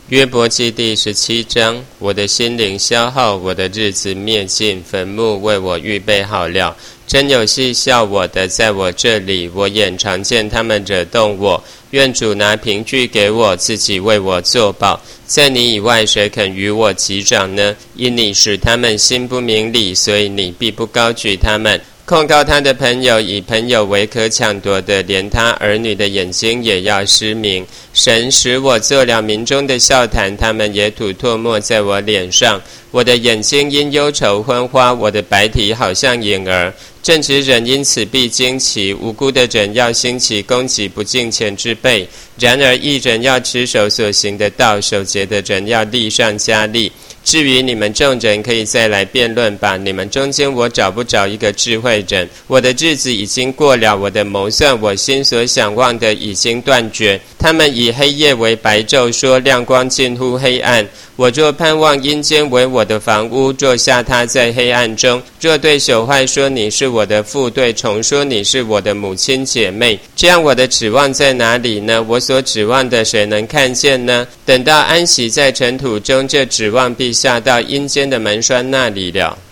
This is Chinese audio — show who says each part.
Speaker 1: 约伯记第17章，我的心灵消耗，我的日子灭尽，坟墓为我预备好了。真有戏笑我的在我这里，我眼常见他们惹动我。愿主拿凭据给我，自己为我作保。在你以外，谁肯与我击掌呢？因你使他们心不明理，所以你必不高举他们。控告他的朋友，以朋友为可抢夺的，连他儿女的眼睛也要失明。神使我做了民中的笑谈，他们也吐唾沫在我脸上。我的眼睛因忧愁昏花，我的白体好像影儿。正直人因此必惊奇，无辜的人要兴起攻击不敬虔之辈。然而义人要持守所行的道，守节的人要力上加力。至于你们众人，可以再来辩论吧。你们中间我找不着一个智慧人。我的日子已经过了，我的谋算，我心所想望的已经断绝。他们以黑夜为白昼，说亮光近乎黑暗。我若盼望阴间为我的房屋，若下榻在黑暗中，若对朽坏说你是我的父，对虫说你是我的母亲姐妹，这样我的指望在哪里呢？我所指望的谁能看见呢？等到安息在尘土中，这指望必下到阴间的门栓那里了。